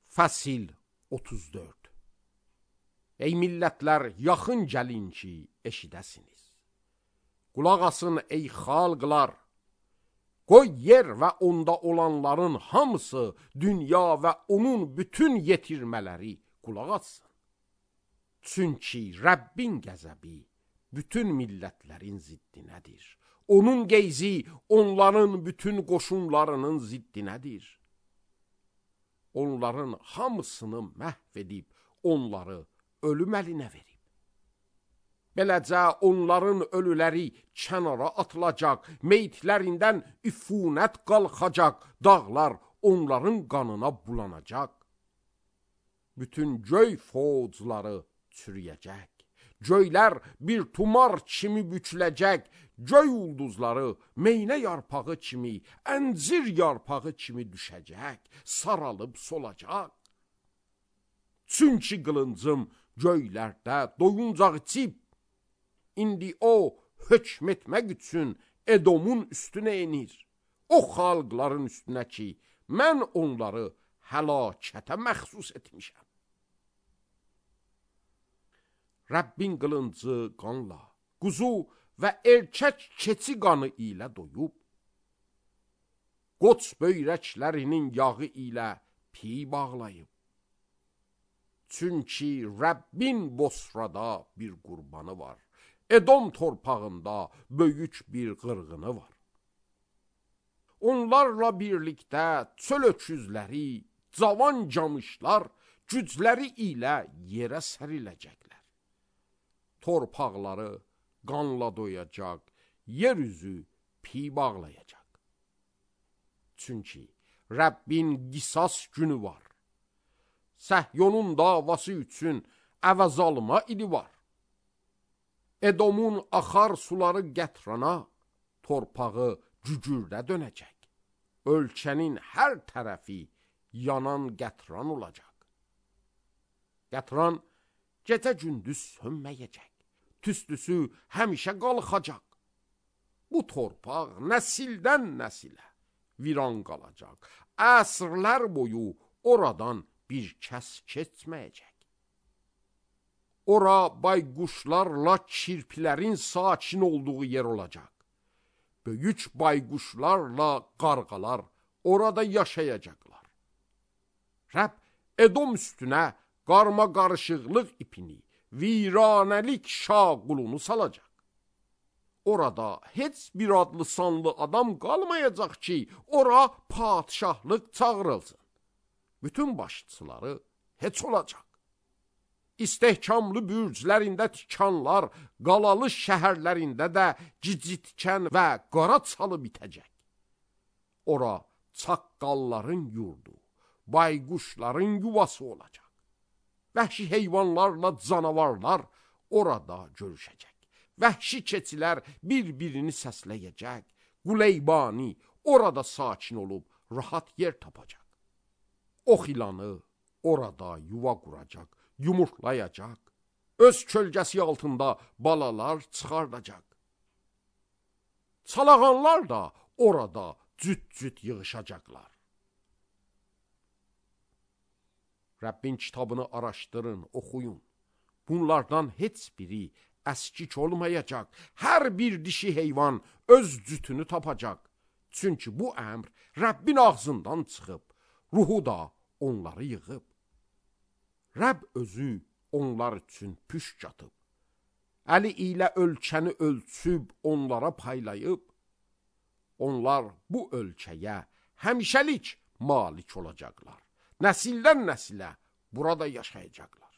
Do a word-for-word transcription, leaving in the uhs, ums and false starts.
Fəsil otuz dörd. Ey millətlər, yaxın gəlin ki, eşidəsiniz. Qulaq asın ey xalqlar. Qoy yer və onda olanların hamısı, dünya və onun bütün yetirmələri qulaq assın. Çünki Rəbbin qəzəbi bütün millətlərin ziddinədir. Onun qeyzi onların bütün qoşunlarının ziddinədir. Onların hamısını məhv edib, onları ölüm əlinə verib. Beləcə onların ölüləri kənara atılacaq, meyitlərindən üfunət qalxacaq, dağlar onların qanına bulanacaq. Bütün göy fozları çürüyəcək, göylər bir tumar kimi büküləcək, göy ulduzları meynə yarpağı kimi, əncir yarpağı kimi düşəcək, saralıb solacaq. Çünki qılıncım göylərdə doyuncaq cib, indi o hökm etmək üçün Edomun üstünə enir. O xalqların üstünə ki, mən onları həlakətə məxsus etmişəm. Rəbbin qılıncı qanla, quzu və erkək keçi qanı ilə doyub, qoç böyrəklərinin yağı ilə piy bağlayıb. Çünki Rəbbin Bosrada bir qurbanı var, Edom torpağında böyük bir qırğını var. Onlarla birlikdə çöl öküzləri, cavan camışlar gücləri ilə yerə səriləcəklər. Torpaqları qanla doyacaq, yer üzü piy bağlayacaq. Çünki Rəbbin qisas günü var. Səhyonun davası üçün əvəz alma ili var. Edomun axar suları qətrana, torpağı cücürdə dönəcək. Ölkənin hər tərəfi yanan qətran olacaq. Qətran gecə gündüz sönməyəcək. Tüstüsü həmişə qalxacaq. Bu torpaq nəsildən nəsilə viran qalacaq. Əsrlər boyu oradan bir kəs keçməyəcək. Ora bayquşlarla kirpilərin sakin olduğu yer olacaq. Böyük bayquşlarla qarğalar orada yaşayacaqlar. Rəbb Edom üstünə qarma qarışıqlıq ipini, viranəlik şaqulunu salacaq. Orada heç bir adlı sanlı adam qalmayacaq ki, ora padişahlıq çağırılsın. Bütün başçıları heç olacaq. İstehkamlı bürclərində tikanlar, qalalı şəhərlərində də gicitkən və qara çalı bitəcək. Ora çaqqalların yurdu, bayquşların yuvası olacaq. Vəhşi heyvanlarla canavarlar orada görüşəcək. Vəhşi keçilər bir-birini səsləyəcək. Quleybani orada sakin olub rahat yer tapacaq. Ox ilanı orada yuva quracaq, yumurtlayacaq. Öz kölgəsi altında balalar çıxardacaq. Çalağanlar da orada cüt-cüt yığışacaqlar. Rəbbin kitabını araşdırın, oxuyun. Bunlardan heç biri əskik olmayacaq. Hər bir dişi heyvan öz cütünü tapacaq. Çünki bu əmr Rəbbin ağzından çıxıb, ruhu da onları yığıb. Rəbb özü onlar üçün püşk atıb. Əli ilə ölkəni ölçüb onlara paylayıb. Onlar bu ölkəyə həmişəlik malik olacaqlar. Nəsildən nəsilə burada yaşayacaqlar.